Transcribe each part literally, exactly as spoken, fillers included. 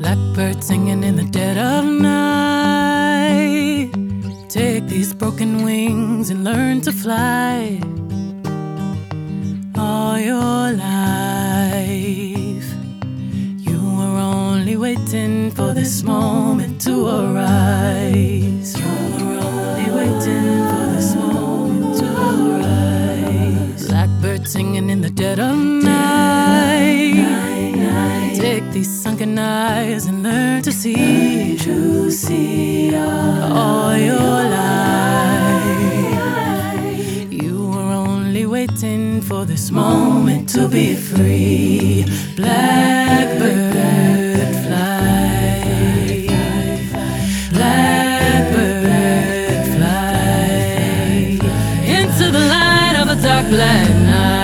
Blackbird singing in the dead of night. Take these broken wings and learn to fly. All your life you were only waiting for this moment to arise. You were only waiting for this moment to arise. Blackbird singing in the dead of night. Take these sunken eyes and learn to see, to see all your life. You were only waiting for this moment to be free. Blackbird fly, blackbird fly into the light of a dark black night.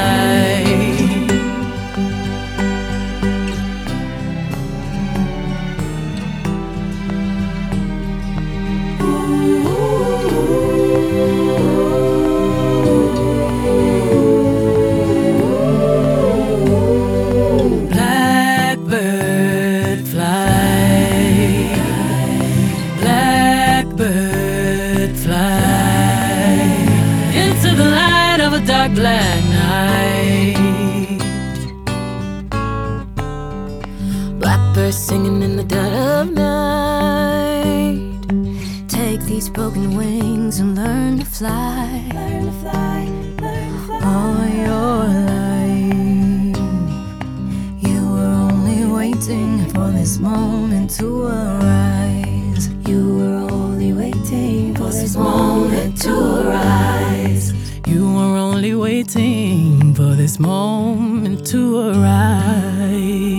Blackbird fly, blackbird fly into the light of a dark black night. Blackbird singing in the dead of night. Take these broken wings and learn to fly. Learn to fly, learn to fly. All your life you were only waiting for this moment to arise. You were only waiting for this moment to arise. You were only waiting for this moment to arise.